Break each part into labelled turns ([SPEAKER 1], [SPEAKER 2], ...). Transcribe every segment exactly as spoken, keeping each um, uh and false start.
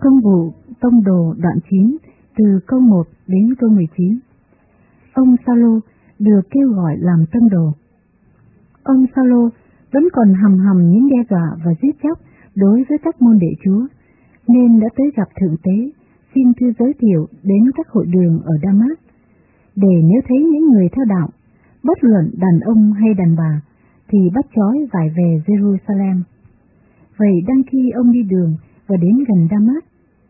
[SPEAKER 1] Công vụ tông đồ đoạn chín, từ câu một đến câu mười chín. Ông Sao-lô được kêu gọi làm tông đồ. Ông Sao-lô vẫn còn hầm hầm những đe dọa và giết chóc đối với các môn đệ Chúa, nên đã tới gặp Thượng Tế, xin thư giới thiệu đến các hội đường ở Đa-mát, để nếu thấy những người theo đạo, bất luận đàn ông hay đàn bà, thì bắt trói giải về Jerusalem. Vậy đang khi ông đi đường và đến gần Đa-mát,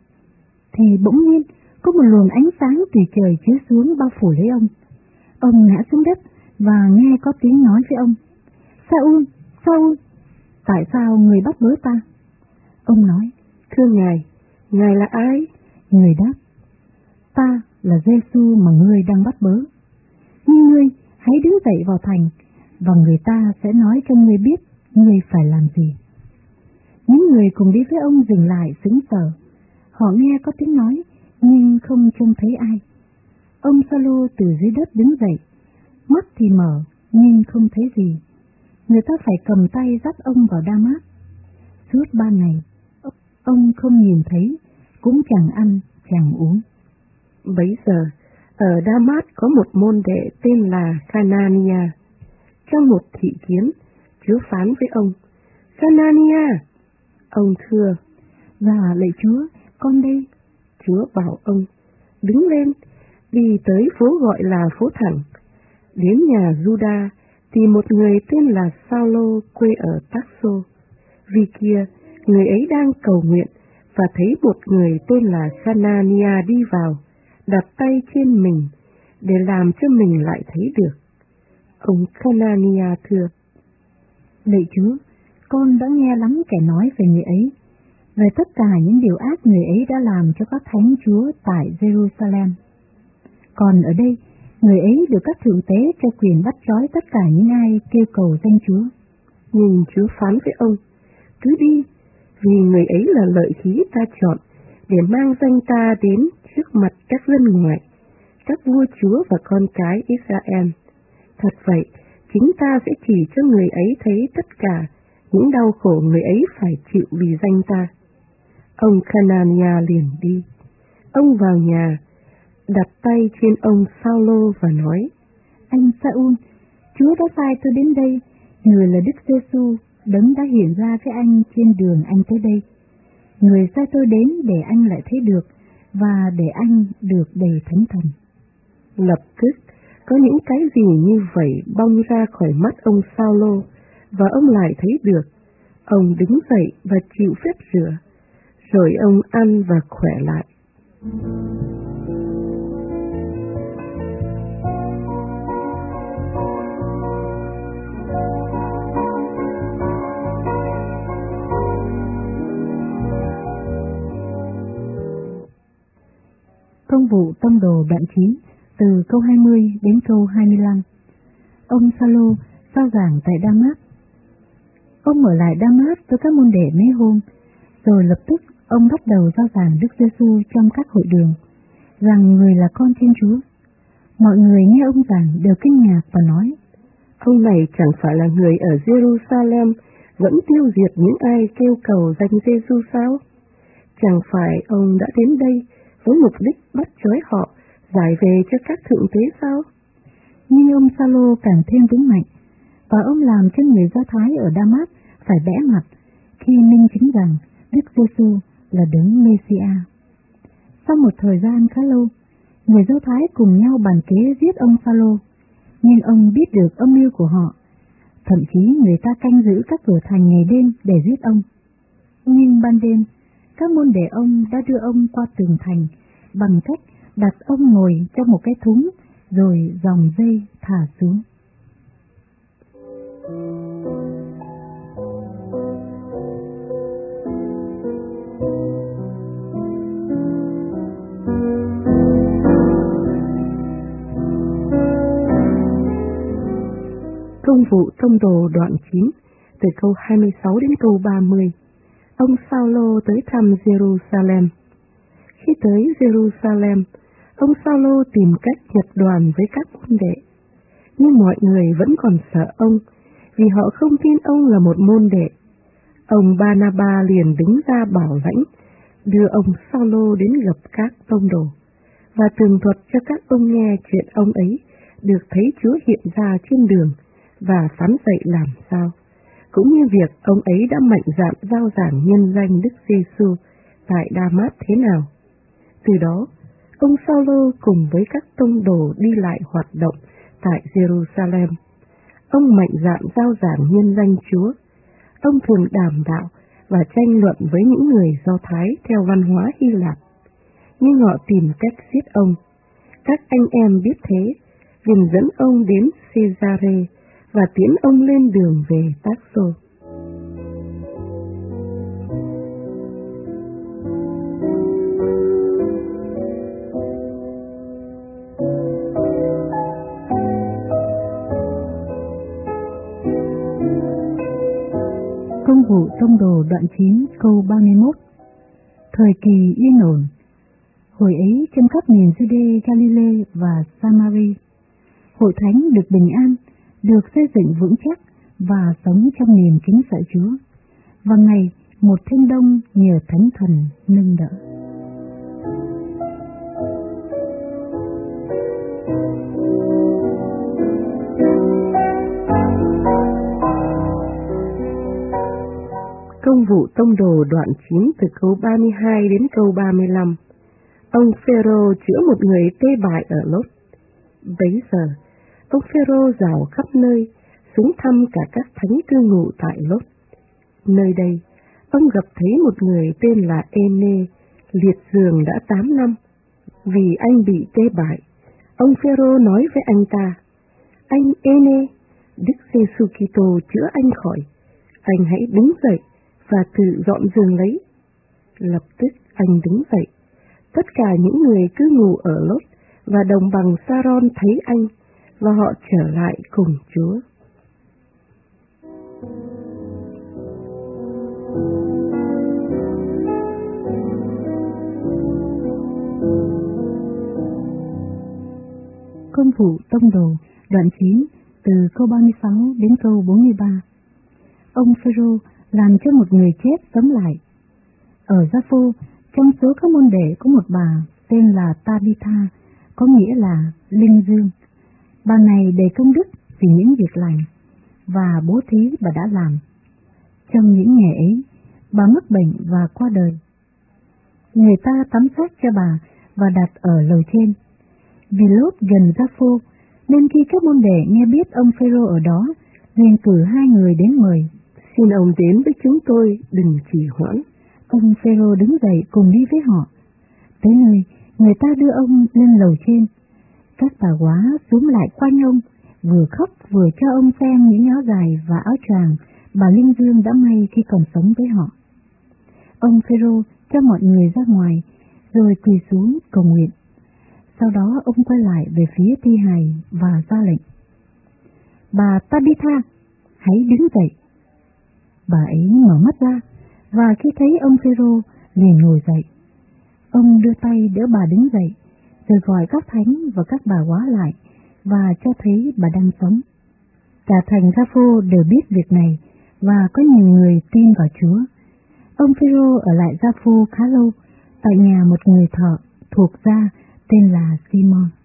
[SPEAKER 1] thì bỗng nhiên có một luồng ánh sáng từ trời chiếu xuống bao phủ lấy ông. Ông ngã xuống đất và nghe có tiếng nói với ông: Sa-ul, Sa-ul, tại sao người bắt bớ ta? Ông nói: Thưa Ngài, Ngài là ai? Người đáp: Ta là Giê-xu mà ngươi đang bắt bớ. Nhưng ngươi hãy đứng dậy vào thành, và người ta sẽ nói cho ngươi biết ngươi phải làm gì. Những người cùng đi với ông dừng lại sững sờ. Họ nghe có tiếng nói, nhưng không trông thấy ai. Ông Sa-lô từ dưới đất đứng dậy, mắt thì mở, nhưng không thấy gì. Người ta phải cầm tay dắt ông vào Đa-mát. Suốt ba ngày, ông không nhìn thấy, cũng chẳng ăn, chẳng uống.
[SPEAKER 2] Bấy giờ, ở Đa-mát có một môn đệ tên là Hanania. Trong một thị kiến, Chúa phán với ông: Hanania! Ông thưa:
[SPEAKER 1] Dạ lạy Chúa, con đây.
[SPEAKER 2] Chúa bảo ông: Đứng lên, đi tới phố gọi là phố Thẳng. Đến nhà Juda thì một người tên là Sao-lô quê ở Tắc-xô. Vì kia, người ấy đang cầu nguyện và thấy một người tên là Hanania đi vào, đặt tay trên mình để làm cho mình lại thấy được. Ông Hanania thưa:
[SPEAKER 1] Lạy Chúa, con đã nghe lắm kẻ nói về người ấy, về tất cả những điều ác người ấy đã làm cho các thánh Chúa tại Jerusalem. Còn ở đây, người ấy được các thượng tế cho quyền bắt trói tất cả những ai kêu cầu danh Chúa.
[SPEAKER 2] Nhưng Chúa phán với ông: Cứ đi, vì người ấy là lợi khí ta chọn để mang danh ta đến trước mặt các dân ngoại, các vua chúa và con cái Israel. Thật vậy, chính ta sẽ chỉ cho người ấy thấy tất cả những đau khổ người ấy phải chịu vì danh ta. Ông Hanania liền đi. Ông vào nhà, đặt tay trên ông Sao-lô và nói:
[SPEAKER 1] Anh Sa-ul, Chúa đã sai tôi đến đây, người là Đức Giê-xu, đấng đã hiện ra với anh trên đường anh tới đây. Người sai tôi đến để anh lại thấy được, và để anh được đầy thánh thần.
[SPEAKER 2] Lập tức, có những cái gì như vậy bong ra khỏi mắt ông Sao-lô, và ông lại thấy được. Ông đứng dậy và chịu phép rửa, rồi ông ăn và khỏe lại.
[SPEAKER 1] Công vụ tông đồ đoạn chín, từ câu hai mươi đến câu hai mươi lăm. Ông Sa-lô rao giảng tại Đa-mát. Ông ở lại Đa-mát với các môn đệ mấy hôm, rồi lập tức ông bắt đầu rao giảng Đức Giê-xu trong các hội đường, rằng người là con Thiên Chúa. Mọi người nghe ông giảng đều kinh ngạc và nói:
[SPEAKER 2] Ông này chẳng phải là người ở Jerusalem vẫn tiêu diệt những ai kêu cầu danh Giê-xu sao? Chẳng phải ông đã đến đây với mục đích bắt trói họ, giải về cho các thượng tế sao?
[SPEAKER 1] Nhưng ông Sa-lô càng thêm vững mạnh, và ông làm cho người Do Thái ở Đa-mát phải bẽ mặt khi minh chứng rằng Đức Giê-xu là đấng Mê-si-a. Sau một thời gian khá lâu, người Do Thái cùng nhau bàn kế giết ông Sa-lô, nhưng ông biết được âm mưu của họ. Thậm chí người ta canh giữ các cửa thành ngày đêm để giết ông. Nhưng ban đêm, các môn đệ ông đã đưa ông qua tường thành bằng cách đặt ông ngồi trong một cái thúng, rồi dòng dây thả xuống.
[SPEAKER 2] Công vụ tông đồ đoạn chín, từ câu hai mươi sáu đến câu ba mươi. Ông Sao-lô tới thăm Jerusalem. Khi tới Jerusalem, ông Sao-lô tìm cách nhập đoàn với các môn đệ, nhưng mọi người vẫn còn sợ ông, vì họ không tin ông là một môn đệ. Ông Ba-na-ba liền đứng ra bảo lãnh đưa ông Saulo đến gặp các tông đồ, và tường thuật cho các ông nghe chuyện ông ấy được thấy Chúa hiện ra trên đường và phán dạy làm sao, cũng như việc ông ấy đã mạnh dạn rao giảng nhân danh Đức Giêsu tại Đa-mát thế nào. Từ đó, ông Saulo cùng với các tông đồ đi lại hoạt động tại Jerusalem. Ông mạnh dạn rao giảng nhân danh Chúa. Ông thường đàm đạo và tranh luận với những người Do Thái theo văn hóa Hy Lạp, nhưng họ tìm cách giết ông. Các anh em biết thế, liền dẫn ông đến Caesarea và tiễn ông lên đường về Tác-xô.
[SPEAKER 1] Công vụ tông đồ đoạn chín câu ba mươi mốt. Thời kỳ yên ổn. Hồi ấy trên khắp miền Giu-đê, Galilee và Sa-ma-ri, hội thánh được bình an, được xây dựng vững chắc và sống trong niềm kính sợ Chúa. Và ngày một thêm đông nhờ Thánh Thần nâng đỡ.
[SPEAKER 2] Công vụ tông đồ đoạn chín từ câu ba mươi hai đến câu ba mươi lăm. Ông Phêrô chữa một người tê bại ở Lốt. Bấy giờ, ông Phêrô dạo khắp nơi, xuống thăm cả các thánh cư ngụ tại Lốt. Nơi đây, ông gặp thấy một người tên là Ê-nê, liệt giường đã tám năm. Vì anh bị tê bại, ông Phêrô nói với anh ta: "Anh Ê-nê, Đức Giêsu Kitô chữa anh khỏi. Anh hãy đứng dậy và tự dọn giường lấy." Lập tức anh đứng dậy. Tất cả những người cư ngụ ở Lốt và đồng bằng Sa-ron thấy anh, và họ trở lại cùng Chúa.
[SPEAKER 1] Công vụ tông đồ đoạn chín từ câu ba mươi sáu đến câu bốn mươi ba. Ông Phêrô làm cho một người chết sống lại. Ở Gia-phô, trong số các môn đệ có một bà tên là Ta-bi-tha, có nghĩa là linh dương. Bà này đầy công đức vì những việc lành và bố thí bà đã làm. Trong những ngày ấy, bà mắc bệnh và qua đời. Người ta tắm xác cho bà và đặt ở lầu trên. Vì Lốt gần Gia-phô, nên khi các môn đệ nghe biết ông Phêrô ở đó, liền cử hai người đến mời:
[SPEAKER 2] "Xin ông đến với chúng tôi, đừng trì hoãn."
[SPEAKER 1] Ông Phêrô đứng dậy cùng đi với họ. Tới nơi, người ta đưa ông lên lầu trên. Các bà góa xúm lại quanh ông, vừa khóc vừa cho ông xem những áo dài và áo choàng bà linh dương đã may khi còn sống với họ. Ông Phêrô cho mọi người ra ngoài, rồi quỳ xuống cầu nguyện. Sau đó ông quay lại về phía thi hài và ra lệnh: "Bà Ta-bi-tha, hãy đứng dậy." Bà ấy mở mắt ra, và khi thấy ông Phêrô liền ngồi dậy. Ông đưa tay đỡ bà đứng dậy, rồi gọi các thánh và các bà góa lại và cho thấy bà đang sống. Cả thành Gia-phô đều biết việc này, và có nhiều người tin vào Chúa. Ông Phêrô ở lại Gia-phô khá lâu, tại nhà một người thợ thuộc Gia tên là Simon.